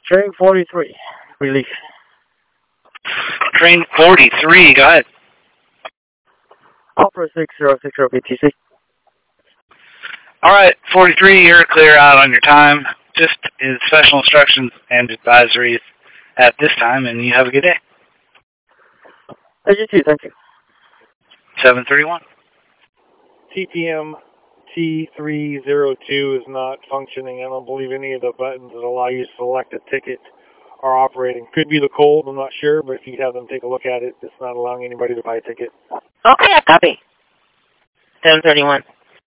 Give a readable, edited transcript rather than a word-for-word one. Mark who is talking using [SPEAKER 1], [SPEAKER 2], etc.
[SPEAKER 1] Train 43, relief.
[SPEAKER 2] Train 43, go ahead.
[SPEAKER 1] Opera 6060 BTC.
[SPEAKER 2] Alright, 43, you're clear out on your time. Just is special instructions and advisories at this time, and you have a good day.
[SPEAKER 1] You too, thank you.
[SPEAKER 2] 731.
[SPEAKER 3] TPM T302 is not functioning. I don't believe any of the buttons that allow you to select a ticket are operating. Could be the cold, I'm not sure, but if you have them take a look at it, it's not allowing anybody to buy a ticket.
[SPEAKER 4] Okay, I copy. 731.